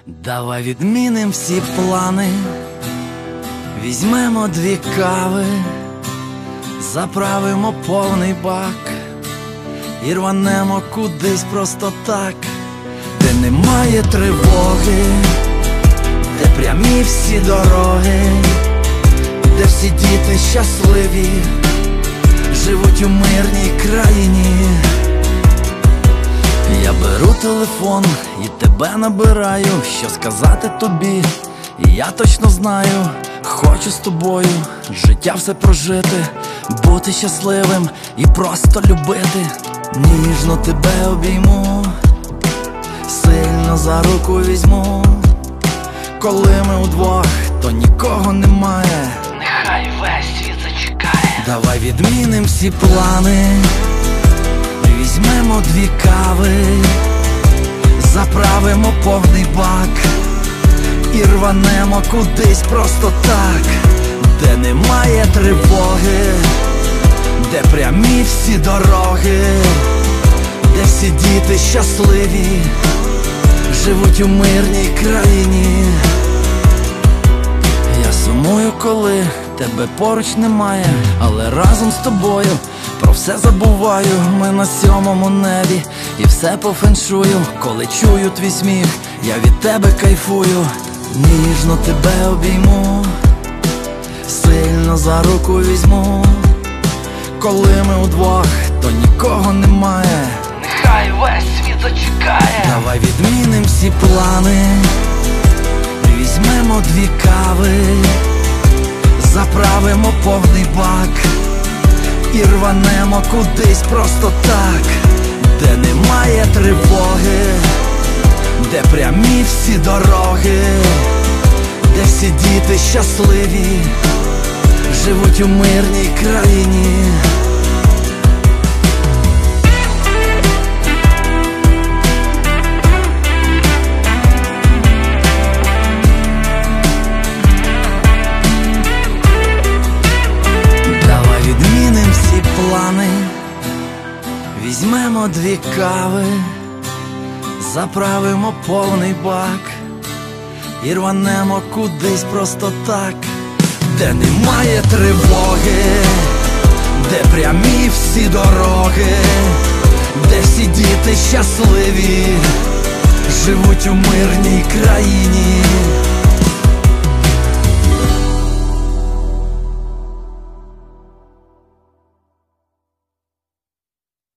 Давай відміним всі плани, візьмемо 2 кави, заправимо повний бак і рванемо кудись просто так, де немає тривоги, де прямі всі дороги, де всі діти щасливі, живуть у мирній країні. Я беру телефон і тебе набираю, що сказати тобі, і я точно знаю, хочу з тобою життя все прожити, бути щасливим і просто любити. Ніжно тебе обійму, сильно за руку візьму. Коли ми удвох, то нікого немає, нехай весь світ зачекає. Давай відміним всі плани, візьмемо 2 кави, заправимо повний бак і рванемо кудись просто так, де немає тривоги, де прямі всі дороги, де всі діти щасливі, живуть у мирній країні. Я сумую, коли тебе поруч немає, але разом з тобою про все забуваю. Ми на 7-му небі і все по феншую. Коли чую твій сміх, я від тебе кайфую. Ніжно тебе обійму, сильно за руку візьму. Коли ми удвох, то нікого немає, нехай весь світ зачекає. Давай відміним всі плани, візьмемо 2 кави, заправимо повний бак і рванемо кудись просто так, де немає тривоги, де прямі всі дороги, де всі діти щасливі, живуть у мирній країні. Давай відміним всі плани, візьмемо 2 кави, заправимо повний бак і рванемо кудись просто так, де немає тривоги, де прямі всі дороги, де всі діти щасливі, живуть у мирній країні.